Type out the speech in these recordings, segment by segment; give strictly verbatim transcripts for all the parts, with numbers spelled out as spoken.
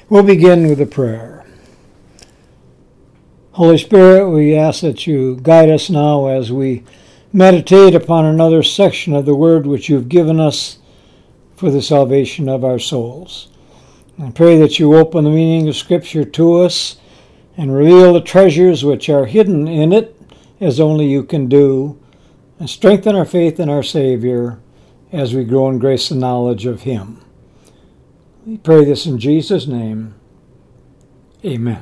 We'll begin with a prayer. Holy Spirit, we ask that you guide us now as we meditate upon another section of the Word which you've given us for the salvation of our souls. I pray that you open the meaning of Scripture to us and reveal the treasures which are hidden in it, as only you can do, and strengthen our faith in our Savior as we grow in grace and knowledge of him. We pray this in Jesus' name. Amen.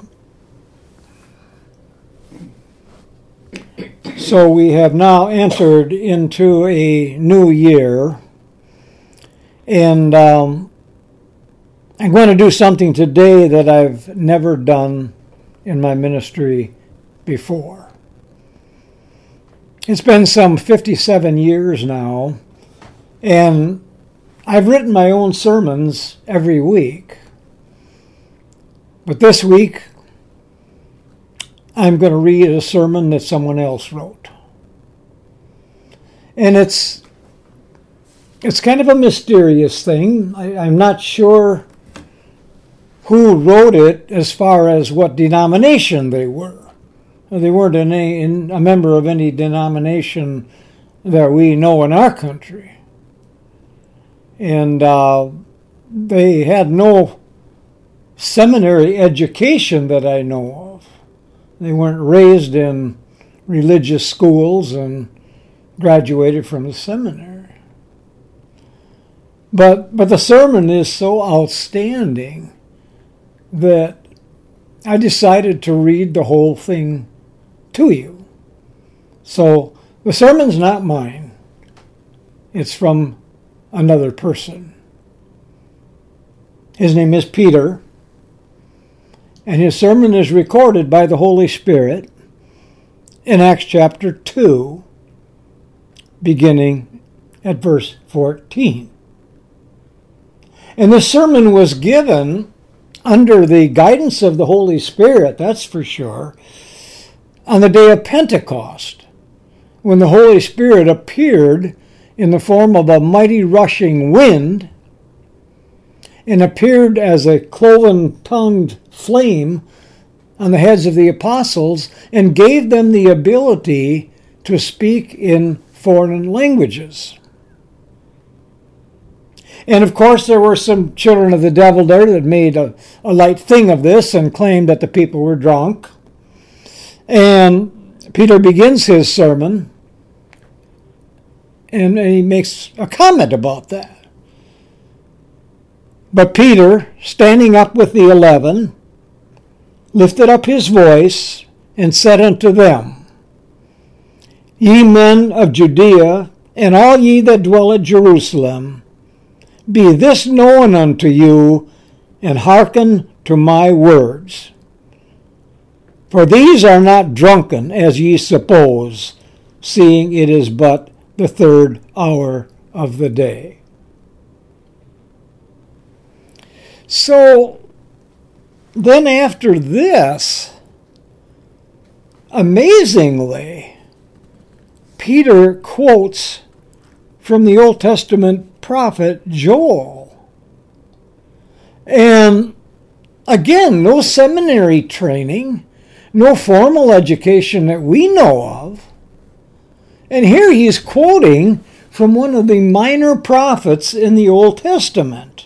So we have now entered into a new year, and um, I'm going to do something today that I've never done in my ministry before. It's been some fifty-seven years now, and I've written my own sermons every week. But this week, I'm going to read a sermon that someone else wrote. And it's it's kind of a mysterious thing. I, I'm not sure who wrote it as far as what denomination they were. They weren't in a, in a member of any denomination that we know in our country. And uh, they had no seminary education that I know of. They weren't raised in religious schools and graduated from the seminary. But, but the sermon is so outstanding that I decided to read the whole thing to you. So the sermon's not mine. It's from another person. His name is Peter, and his sermon is recorded by the Holy Spirit in Acts chapter two, beginning at verse fourteen. And this sermon was given under the guidance of the Holy Spirit, that's for sure, on the day of Pentecost, when the Holy Spirit appeared in the form of a mighty rushing wind and appeared as a cloven-tongued flame on the heads of the apostles and gave them the ability to speak in foreign languages. And of course there were some children of the devil there that made a, a light thing of this and claimed that the people were drunk. And Peter begins his sermon, and he makes a comment about that. But Peter, standing up with the eleven, lifted up his voice and said unto them, Ye men of Judea, and all ye that dwell at Jerusalem, be this known unto you, and hearken to my words. For these are not drunken, as ye suppose, seeing it is but the third hour of the day. So then after this, amazingly, Peter quotes from the Old Testament prophet Joel. And again, no seminary training, no formal education that we know of. And here he's quoting from one of the minor prophets in the Old Testament.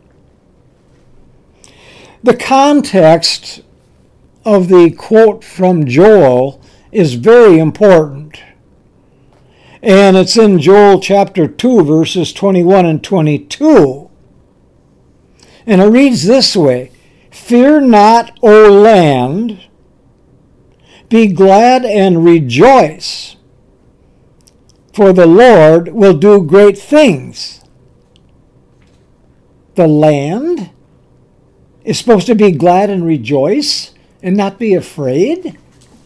The context of the quote from Joel is very important. And it's in Joel chapter two, verses twenty-one and twenty-two. And it reads this way, Fear not, O land, be glad and rejoice, for the Lord will do great things. The land is supposed to be glad and rejoice and not be afraid?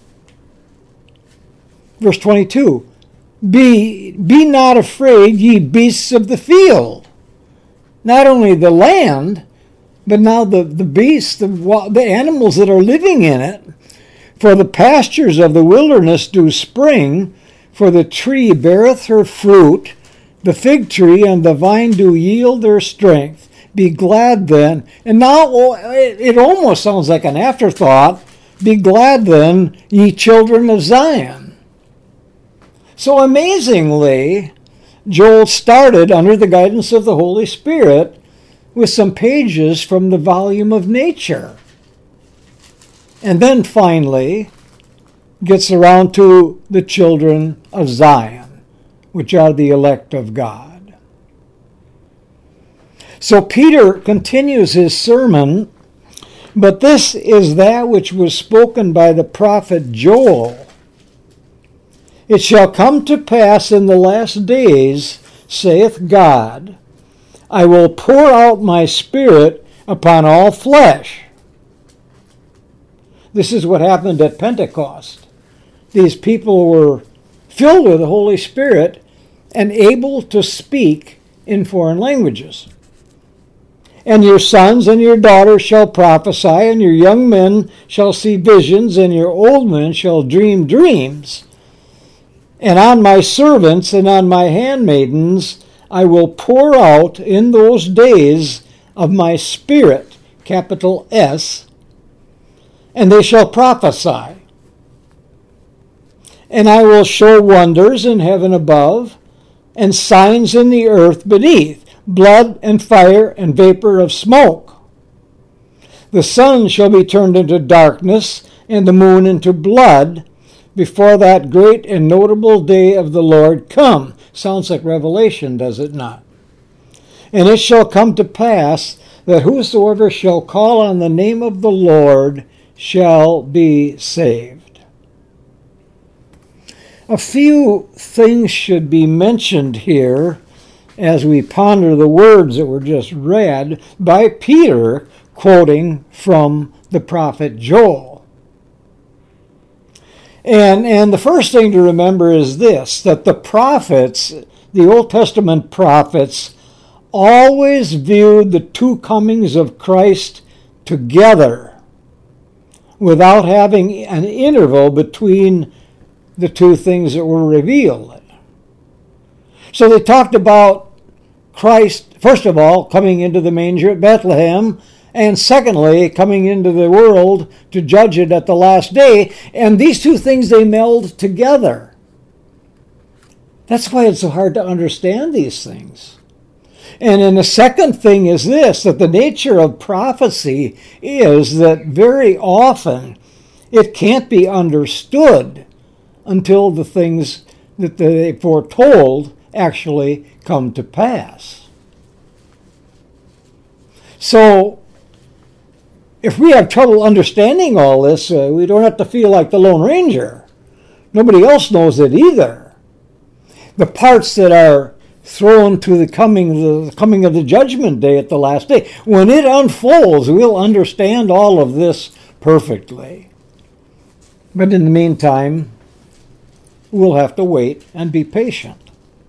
Verse twenty-two, Be, be not afraid, ye beasts of the field. Not only the land, but now the, the beasts, the, the animals that are living in it. For the pastures of the wilderness do spring, for the tree beareth her fruit, the fig tree and the vine do yield their strength. Be glad then. And now it, it almost sounds like an afterthought. Be glad then, ye children of Zion. So amazingly, Joel started under the guidance of the Holy Spirit with some pages from the volume of nature. And then finally gets around to the children of Zion, which are the elect of God. So Peter continues his sermon, but this is that which was spoken by the prophet Joel. It shall come to pass in the last days, saith God, I will pour out my Spirit upon all flesh. This is what happened at Pentecost. These people were filled with the Holy Spirit and able to speak in foreign languages. And your sons and your daughters shall prophesy, and your young men shall see visions, and your old men shall dream dreams. And on my servants and on my handmaidens I will pour out in those days of my Spirit, capital S, and they shall prophesy. And I will show wonders in heaven above, and signs in the earth beneath, blood and fire and vapor of smoke. The sun shall be turned into darkness, and the moon into blood, before that great and notable day of the Lord come. Sounds like Revelation, does it not? And it shall come to pass that whosoever shall call on the name of the Lord shall be saved. A few things should be mentioned here as we ponder the words that were just read by Peter, quoting from the prophet Joel. And, and the first thing to remember is this, that the prophets, the Old Testament prophets, always viewed the two comings of Christ together without having an interval between the two things that were revealed. So they talked about Christ, first of all, coming into the manger at Bethlehem, and secondly, coming into the world to judge it at the last day. And these two things, they meld together. That's why it's so hard to understand these things. And then the second thing is this, that the nature of prophecy is that very often it can't be understood until the things that they foretold actually come to pass. So, if we have trouble understanding all this, uh, we don't have to feel like the Lone Ranger. Nobody else knows it either. The parts that are thrown to the coming, the coming of the judgment day at the last day, when it unfolds, we'll understand all of this perfectly. But in the meantime, we'll have to wait and be patient.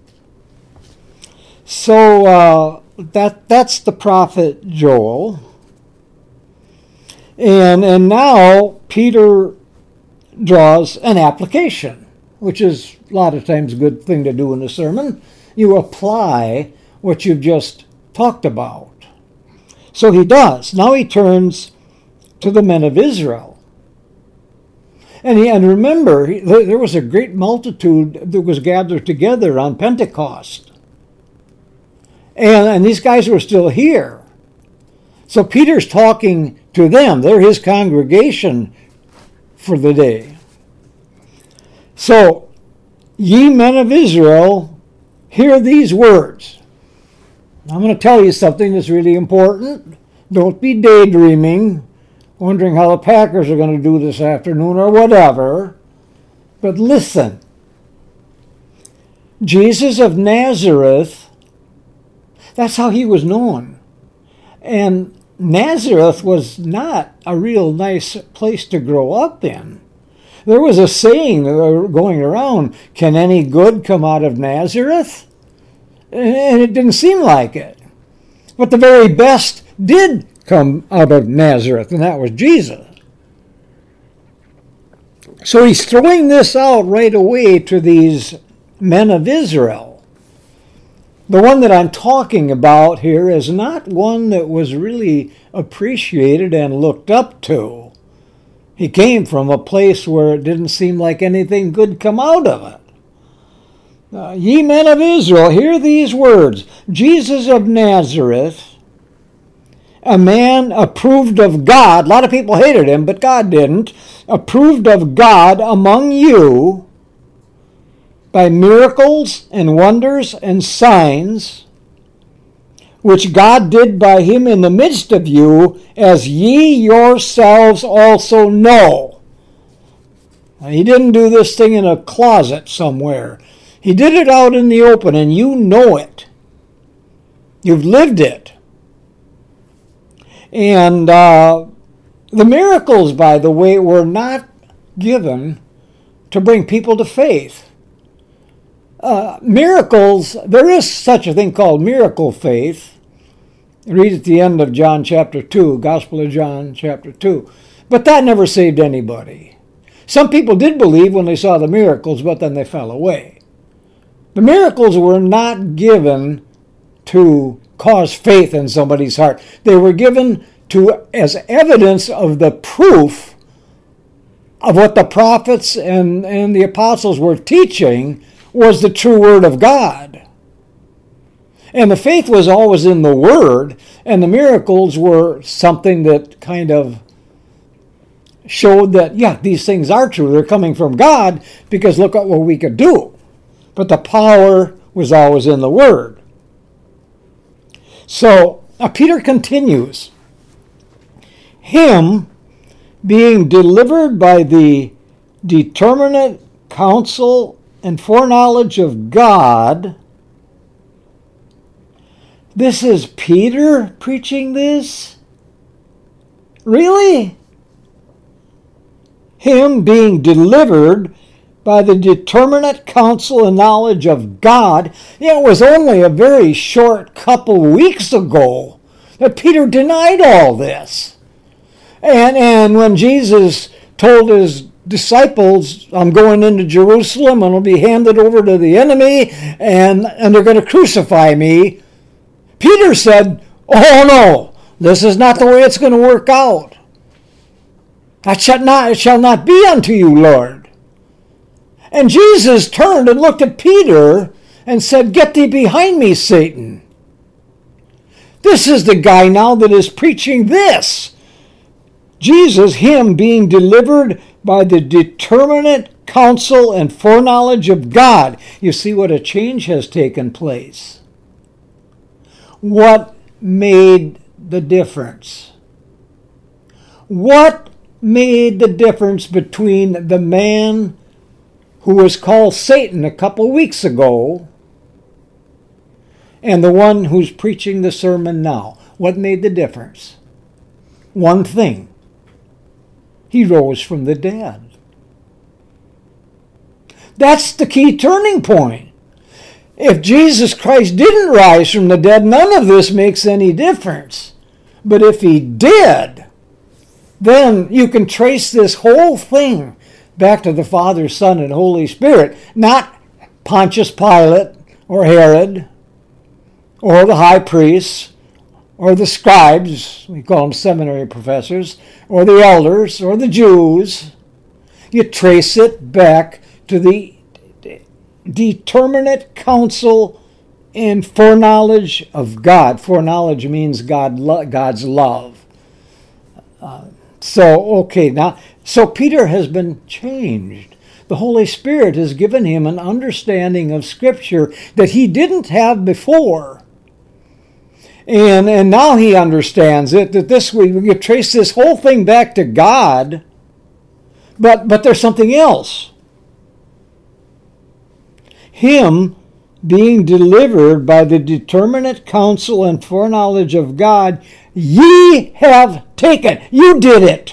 So uh, that that's the prophet Joel. And, and now Peter draws an application, which is a lot of times a good thing to do in a sermon. You apply what you've just talked about. So he does. Now he turns to the men of Israel. And, he, and remember, he, there was a great multitude that was gathered together on Pentecost. And, and these guys were still here. So Peter's talking to them. They're his congregation for the day. So, ye men of Israel, hear these words. I'm going to tell you something that's really important. Don't be daydreaming, wondering how the Packers are going to do this afternoon or whatever. But listen. Jesus of Nazareth, that's how he was known. And Nazareth was not a real nice place to grow up in. There was a saying going around, can any good come out of Nazareth? And it didn't seem like it. But the very best did come out of Nazareth, and that was Jesus. So he's throwing this out right away to these men of Israel. The one that I'm talking about here is not one that was really appreciated and looked up to. He came from a place where it didn't seem like anything good come out of it. Uh, Ye men of Israel, hear these words. Jesus of Nazareth, a man approved of God. A lot of people hated him, but God didn't. Approved of God among you by miracles and wonders and signs, which God did by him in the midst of you, as ye yourselves also know. Now, he didn't do this thing in a closet somewhere. He did it out in the open, and you know it. You've lived it. And uh, the miracles, by the way, were not given to bring people to faith. Uh, miracles, there is such a thing called miracle faith. Read at the end of John chapter two, Gospel of John chapter two. But that never saved anybody. Some people did believe when they saw the miracles, but then they fell away. The miracles were not given to cause faith in somebody's heart. They were given to as evidence of the proof of what the prophets and, and the apostles were teaching was the true Word of God. And the faith was always in the Word, and the miracles were something that kind of showed that, yeah, these things are true. They're coming from God, because look at what we could do. But the power was always in the Word. So, now Peter continues. Him being delivered by the determinate counsel and foreknowledge of God. This is Peter preaching this? Really? Him being delivered by the determinate counsel and knowledge of God. It was only a very short couple weeks ago that Peter denied all this. And, and when Jesus told his disciples, I'm going into Jerusalem and I'll be handed over to the enemy and, and they're going to crucify me, Peter said, oh no, this is not the way it's going to work out. That shall not, it shall not be unto you, Lord. And Jesus turned and looked at Peter and said, get thee behind me, Satan. This is the guy now that is preaching this. Jesus, him being delivered by the determinate counsel and foreknowledge of God. You see what a change has taken place. What made the difference? What made the difference between the man who was called Satan a couple weeks ago and the one who's preaching the sermon now? What made the difference? One thing. He rose from the dead. That's the key turning point. If Jesus Christ didn't rise from the dead, none of this makes any difference. But if he did, then you can trace this whole thing back to the Father, Son, and Holy Spirit. Not Pontius Pilate or Herod or the high priests or the scribes, we call them seminary professors, or the elders, or the Jews. You trace it back to the determinate counsel and foreknowledge of God. Foreknowledge means God, God's love. Uh, so, okay, now, so Peter has been changed. The Holy Spirit has given him an understanding of Scripture that he didn't have before. And, and now he understands it, that this we, we can trace this whole thing back to God, but, but there's something else. Him being delivered by the determinate counsel and foreknowledge of God, ye have taken. You did it.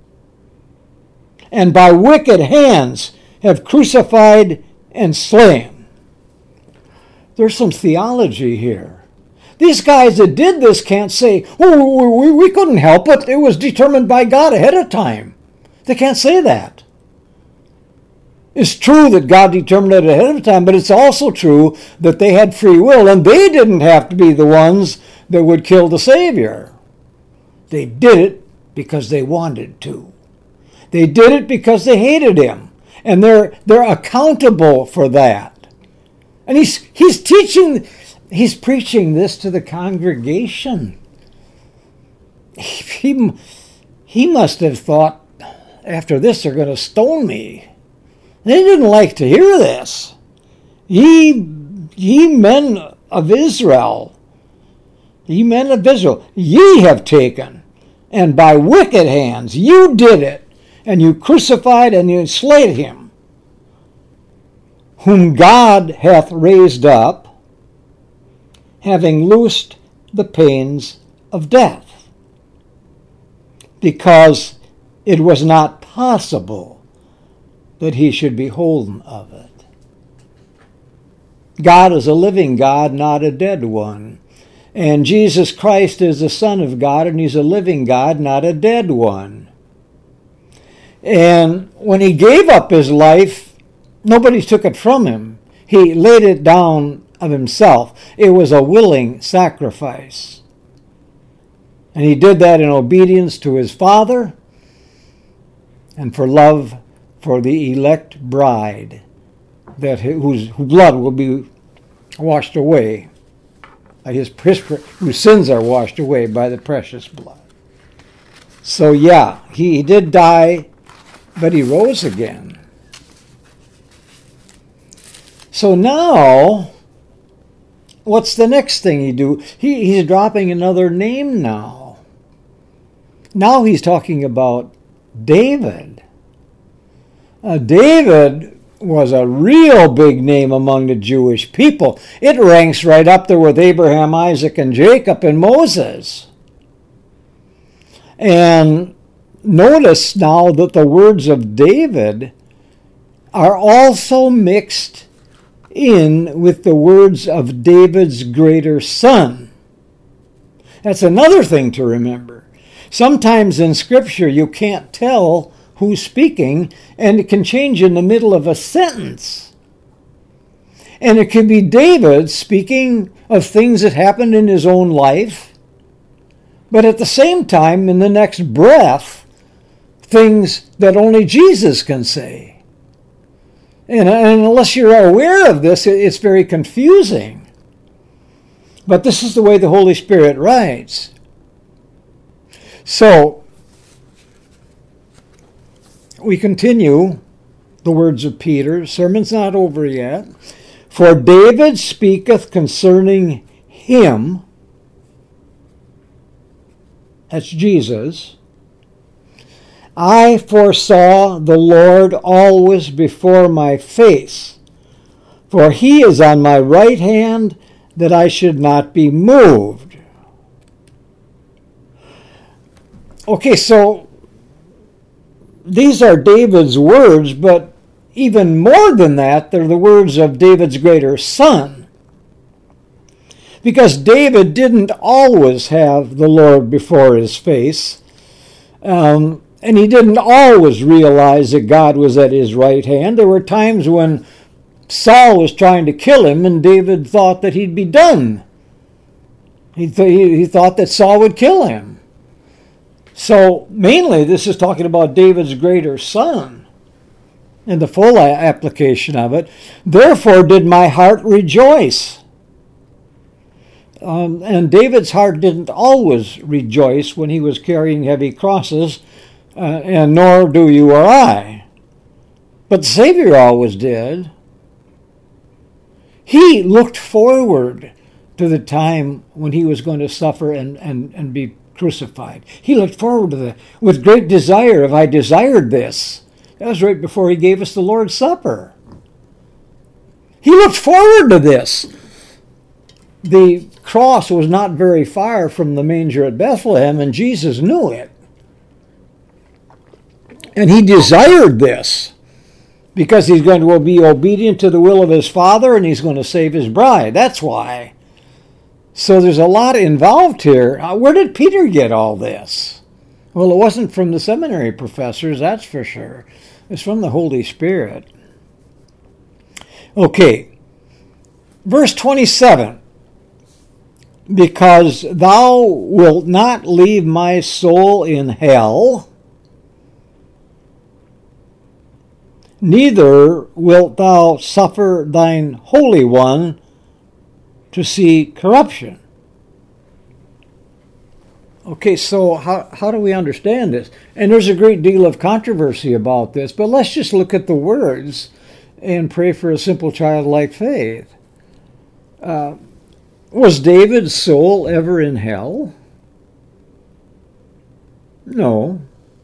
And by wicked hands have crucified and slain. There's some theology here. These guys that did this can't say, oh, we, we couldn't help it. It was determined by God ahead of time. They can't say that. It's true that God determined it ahead of time, but it's also true that they had free will, and they didn't have to be the ones that would kill the Savior. They did it because they wanted to. They did it because they hated him, and they're they're accountable for that. And he's he's teaching, he's preaching this to the congregation. He, he must have thought, after this they're going to stone me. They didn't like to hear this. Ye, ye men of Israel, ye men of Israel, ye have taken, and by wicked hands you did it, and you crucified and you slayed him, whom God hath raised up, having loosed the pains of death, because it was not possible that he should be holden of it. God is a living God, not a dead one. And Jesus Christ is the Son of God, and he's a living God, not a dead one. And when he gave up his life, nobody took it from him. He laid it down of himself. It was a willing sacrifice. And he did that in obedience to his Father and for love for the elect bride, that whose blood will be washed away, his, his whose sins are washed away by the precious blood. So yeah, he, he did die, but he rose again. So now, what's the next thing he do? He, he's dropping another name now. Now he's talking about David. Uh, David was a real big name among the Jewish people. It ranks right up there with Abraham, Isaac, and Jacob and Moses. And notice now that the words of David are also mixed in with the words of David's greater son. That's another thing to remember. Sometimes in Scripture you can't tell who's speaking, and it can change in the middle of a sentence. And it could be David speaking of things that happened in his own life, but at the same time, in the next breath, things that only Jesus can say. And, and unless you're aware of this, it's very confusing. But this is the way the Holy Spirit writes. So, we continue the words of Peter. Sermon's not over yet. For David speaketh concerning him, that's Jesus, I foresaw the Lord always before my face, for he is on my right hand, that I should not be moved. Okay, so these are David's words, but even more than that, they're the words of David's greater son. Because David didn't always have the Lord before his face, um, and he didn't always realize that God was at his right hand. There were times when Saul was trying to kill him, and David thought that he'd be done. He, th- he thought that Saul would kill him. So mainly this is talking about David's greater son and the full application of it. Therefore did my heart rejoice. Um, and David's heart didn't always rejoice when he was carrying heavy crosses, uh, and nor do you or I. But the Savior always did. He looked forward to the time when he was going to suffer and, and, and be crucified. He looked forward to that with great desire. If I desired this, that was right before he gave us the Lord's Supper. He looked forward to this. The cross was not very far from the manger at Bethlehem, and Jesus knew it. And he desired this because he's going to be obedient to the will of his Father, and he's going to save his bride. That's why. So there's a lot involved here. Where did Peter get all this? Well, it wasn't from the seminary professors, that's for sure. It's from the Holy Spirit. Okay, verse twenty-seven. Because thou wilt not leave my soul in hell, neither wilt thou suffer thine Holy One to see corruption. Okay, so how, how do we understand this? And there's a great deal of controversy about this, but let's just look at the words and pray for a simple childlike faith. Uh, was David's soul ever in hell? No.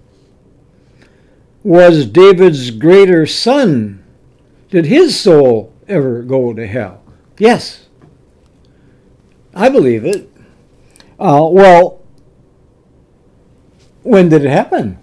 Was David's greater son, did his soul ever go to hell? Yes. I believe it. Uh, well, when did it happen?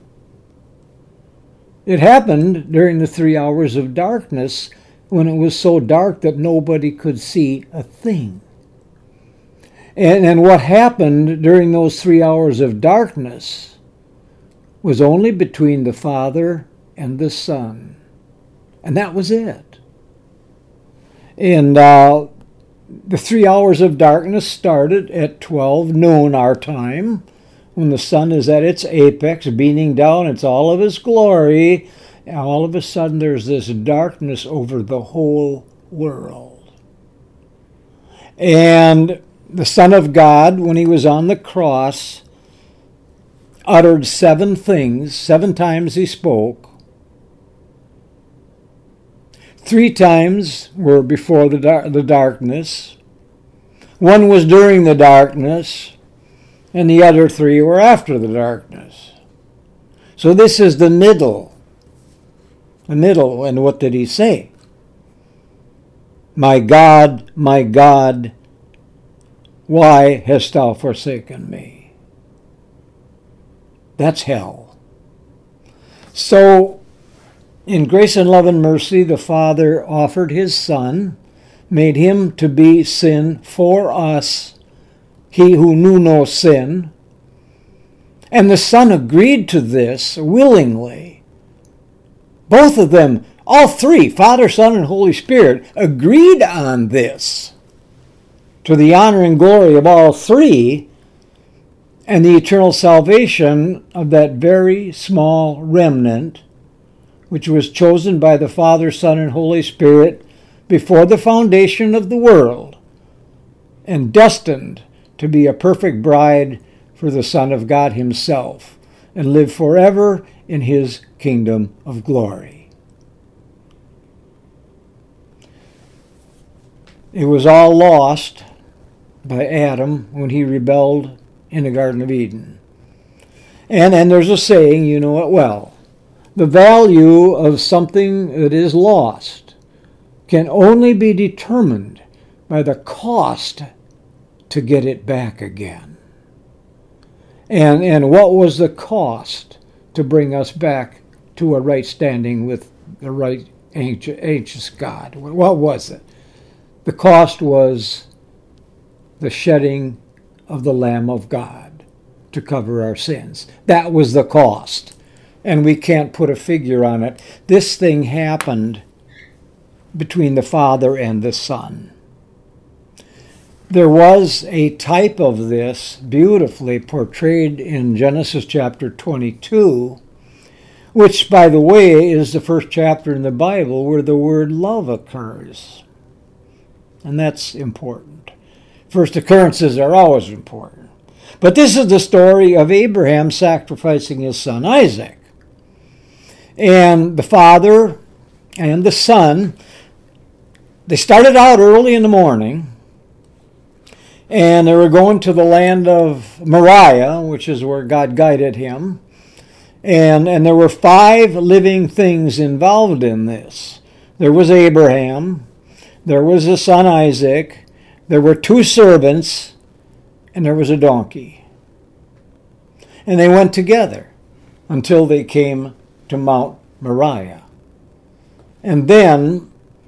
It happened during the three hours of darkness, when it was so dark that nobody could see a thing. And, and what happened during those three hours of darkness was only between the Father and the Son. And that was it. And uh, the three hours of darkness started at twelve noon our time, when the sun is at its apex, beaming down its all of its glory, and all of a sudden there's this darkness over the whole world. And the Son of God, when he was on the cross, uttered seven things. Seven times he spoke. Three times were before the, dar- the darkness. One was during the darkness, and the other three were after the darkness. So this is the middle. The middle, and what did he say? My God, my God, why hast thou forsaken me? That's hell. So, in grace and love and mercy, the Father offered his Son, made him to be sin for us, he who knew no sin. And the Son agreed to this willingly. Both of them, all three, Father, Son, and Holy Spirit, agreed on this, to the honor and glory of all three, and the eternal salvation of that very small remnant, which was chosen by the Father, Son, and Holy Spirit before the foundation of the world, and destined to be a perfect bride for the Son of God himself, and live forever in his kingdom of glory. It was all lost by Adam when he rebelled in the Garden of Eden. And, and there's a saying, you know it well. The value of something that is lost can only be determined by the cost to get it back again. And, and what was the cost to bring us back to a right standing with the right ancient, ancient God? What was it? The cost was the shedding of the Lamb of God to cover our sins. That was the cost. And we can't put a figure on it. This thing happened between the Father and the Son. There was a type of this beautifully portrayed in Genesis chapter twenty-two, which, by the way, is the first chapter in the Bible where the word love occurs. And that's important. First occurrences are always important. But this is the story of Abraham sacrificing his son Isaac. And the father and the son, they started out early in the morning, and they were going to the land of Moriah, which is where God guided him. And, and there were five living things involved in this. There was Abraham, there was the son Isaac, there were two servants, and there was a donkey. And they went together until they came to Mount Moriah. And then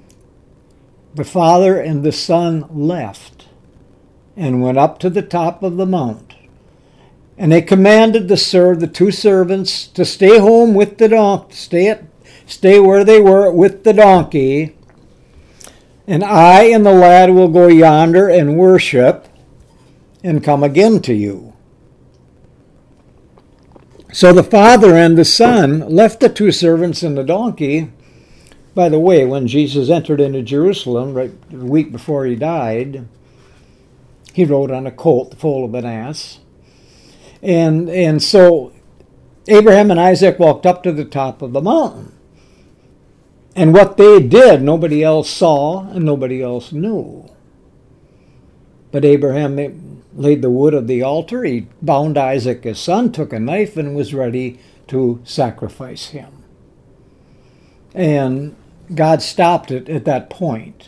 the father and the son left and went up to the top of the mount. And they commanded the ser- the two servants to stay home with the donkey, stay at, stay where they were with the donkey, and I and the lad will go yonder and worship and come again to you. So the father and the son left the two servants and the donkey. By the way, when Jesus entered into Jerusalem, right the week before he died, he rode on a colt, the foal of an ass. And, and so Abraham and Isaac walked up to the top of the mountain. And what they did, nobody else saw and nobody else knew. But Abraham laid the wood of the altar. He bound Isaac his son, took a knife, and was ready to sacrifice him. And God stopped it at that point.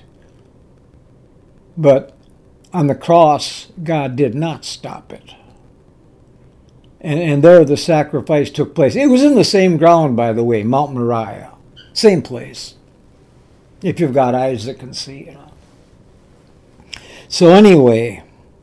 But on the cross, God did not stop it. And, and there the sacrifice took place. It was in the same ground, by the way, Mount Moriah. Same place. If you've got eyes that can see, you know. So anyway,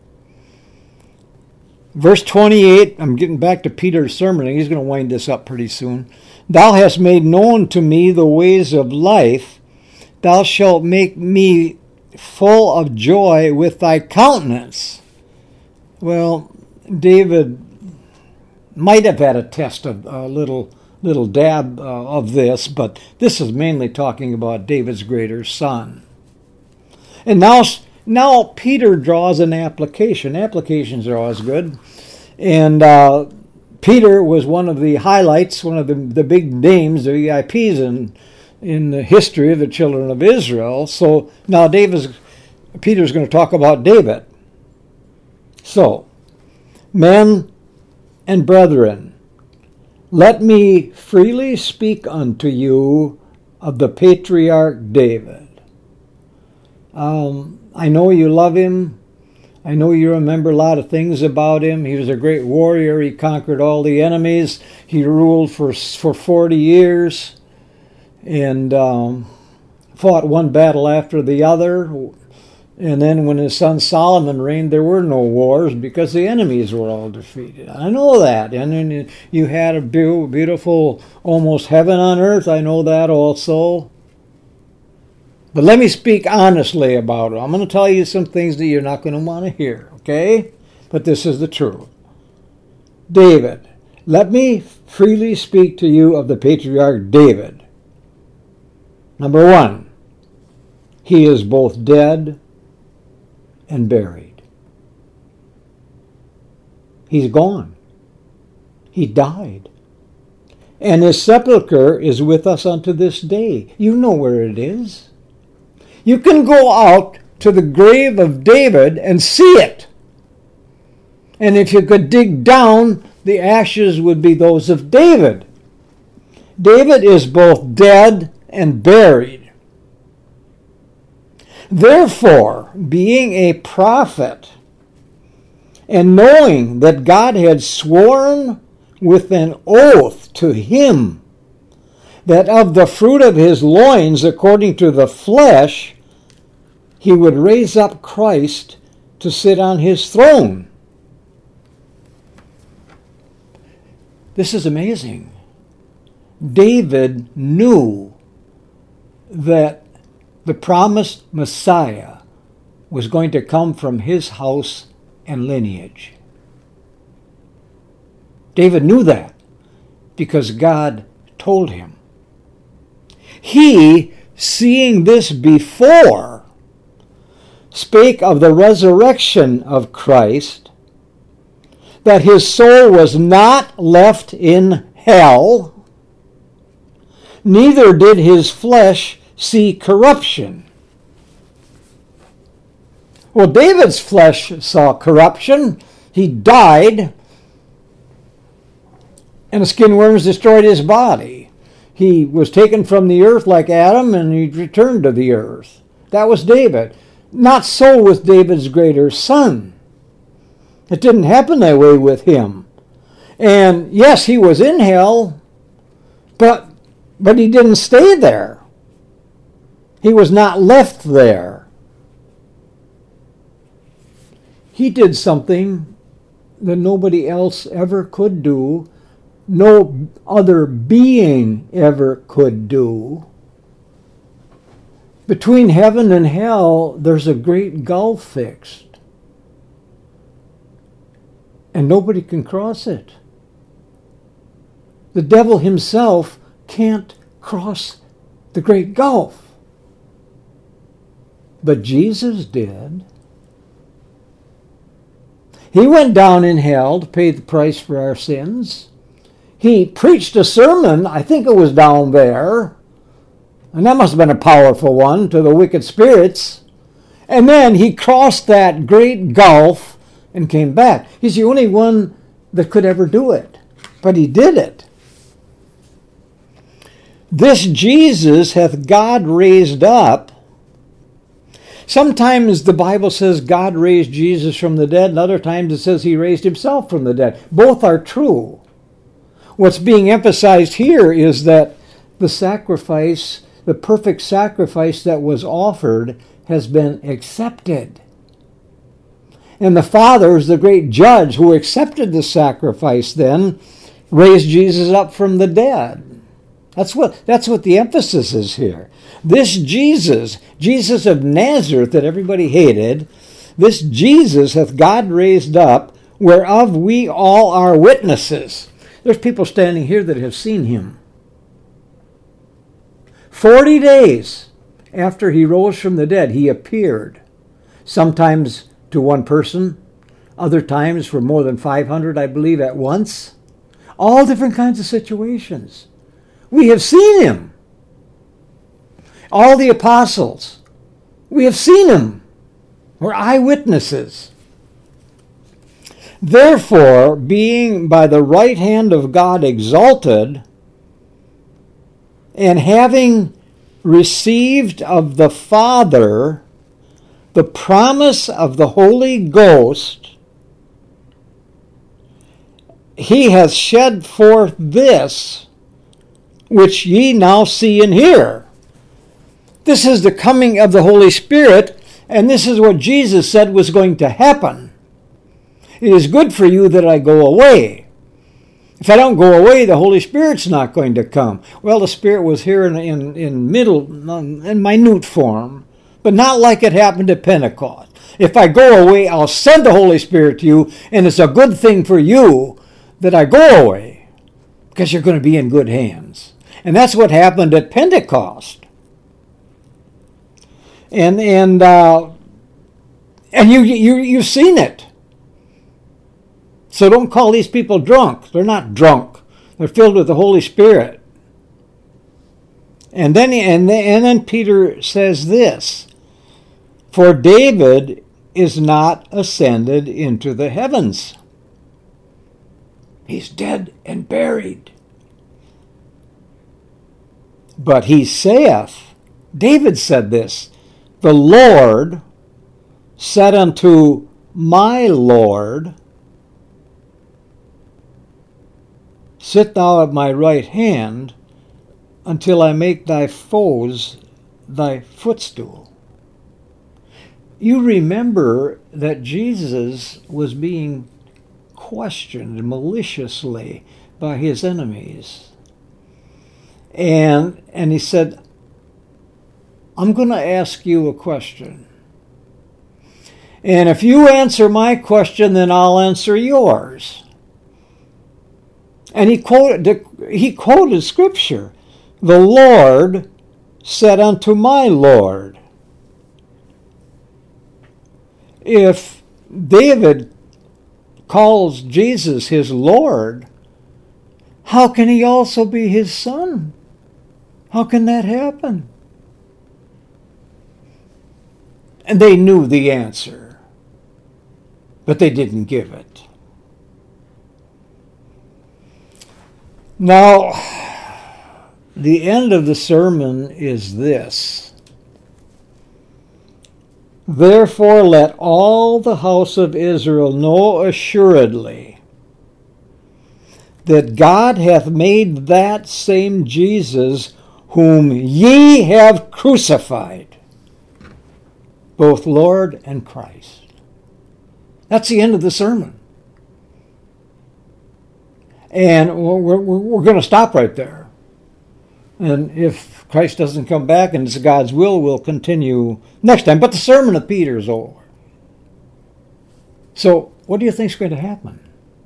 verse twenty-eight, I'm getting back to Peter's sermon, and he's going to wind this up pretty soon. Thou hast made known to me the ways of life. Thou shalt make me full of joy with thy countenance. Well, David might have had a test of a little little dab uh, of this, but this is mainly talking about David's greater son. And now, now Peter draws an application. Applications are always good. And uh, Peter was one of the highlights, one of the, the big names, the V I Ps in, in the history of the children of Israel. So now David's, Peter's going to talk about David. So, men and brethren, let me freely speak unto you of the patriarch David. Um, I know you love him. I know you remember a lot of things about him. He was a great warrior. He conquered all the enemies. He ruled for for forty years and um, fought one battle after the other. And then when his son Solomon reigned, there were no wars because the enemies were all defeated. I know that. And then you had a beautiful, almost heaven on earth. I know that also. But let me speak honestly about it. I'm going to tell you some things that you're not going to want to hear, okay? But this is the truth. David, let me freely speak to you of the patriarch David. Number one, he is both dead and buried. He's gone. He died. And his sepulcher is with us unto this day. You know where it is. You can go out to the grave of David and see it. And if you could dig down, the ashes would be those of David. David is both dead and buried. Therefore, being a prophet, and knowing that God had sworn with an oath to him that of the fruit of his loins, according to the flesh, he would raise up Christ to sit on his throne. This is amazing. David knew that the promised Messiah was going to come from his house and lineage. David knew that because God told him. He, seeing this before, spake of the resurrection of Christ, that his soul was not left in hell, neither did his flesh see corruption. Well, David's flesh saw corruption. He died, and the skin worms destroyed his body. He was taken from the earth like Adam, and he returned to the earth. That was David. Not so with David's greater son. It didn't happen that way with him. And yes, he was in hell, but, but he didn't stay there. He was not left there. He did something that nobody else ever could do, no other being ever could do. Between heaven and hell, there's a great gulf fixed. And nobody can cross it. The devil himself can't cross the great gulf. But Jesus did. He went down in hell to pay the price for our sins. He preached a sermon, I think it was down there, and that must have been a powerful one, to the wicked spirits. And then he crossed that great gulf and came back. He's the only one that could ever do it, but he did it. This Jesus hath God raised up. Sometimes the Bible says God raised Jesus from the dead, and other times it says he raised himself from the dead. Both are true. What's being emphasized here is that the sacrifice, the perfect sacrifice that was offered, has been accepted. And the Father is the great judge who accepted the sacrifice then, raised Jesus up from the dead. That's what, that's what the emphasis is here. This Jesus, Jesus of Nazareth that everybody hated, this Jesus hath God raised up, whereof we all are witnesses. There's people standing here that have seen him. Forty days after he rose from the dead, he appeared. Sometimes to one person, other times for more than five hundred, I believe, at once. All different kinds of situations. We have seen him. All the apostles, we have seen him. We're eyewitnesses. Therefore, being by the right hand of God exalted, and having received of the Father the promise of the Holy Ghost, he hath shed forth this, which ye now see and hear. This is the coming of the Holy Spirit, and this is what Jesus said was going to happen. It is good for you that I go away. If I don't go away, the Holy Spirit's not going to come. Well, the Spirit was here in, in, in middle, in minute form, but not like it happened at Pentecost. If I go away, I'll send the Holy Spirit to you, and it's a good thing for you that I go away, because you're going to be in good hands. And that's what happened at Pentecost. And and uh, and you you you've seen it. So don't call these people drunk. They're not drunk. They're filled with the Holy Spirit. And then and then, and then Peter says this: for David is not ascended into the heavens. He's dead and buried. But he saith, David said this, the Lord said unto my Lord, sit thou at my right hand until I make thy foes thy footstool. You remember that Jesus was being questioned maliciously by his enemies. And, and he said, I'm going to ask you a question. And if you answer my question, then I'll answer yours. And he quoted, he quoted Scripture. The Lord said unto my Lord. If David calls Jesus his Lord, how can he also be his son? How can that happen? And they knew the answer, but they didn't give it. Now, the end of the sermon is this. Therefore let all the house of Israel know assuredly that God hath made that same Jesus whom ye have crucified, both Lord and Christ. That's the end of the sermon. And we're, we're, we're going to stop right there. And if Christ doesn't come back and it's God's will, we'll continue next time. But the sermon of Peter is over. So what do you think is going to happen?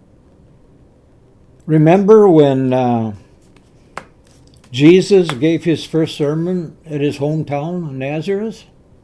Remember when uh, Jesus gave his first sermon at his hometown of Nazareth?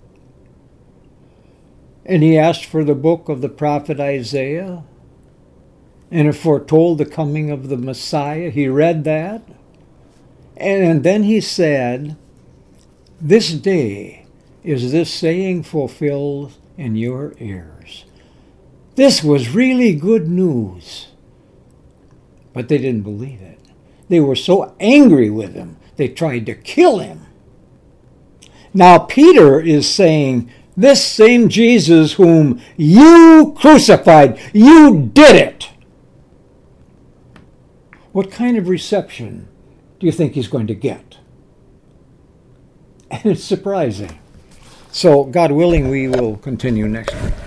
And he asked for the book of the prophet Isaiah, and it foretold the coming of the Messiah. He read that, and then he said, "This day is this saying fulfilled in your ears." This was really good news. But they didn't believe it. They were so angry with him, they tried to kill him. Now Peter is saying, this same Jesus whom you crucified, you did it. What kind of reception do you think he's going to get? And it's surprising. So, God willing, we will continue next week.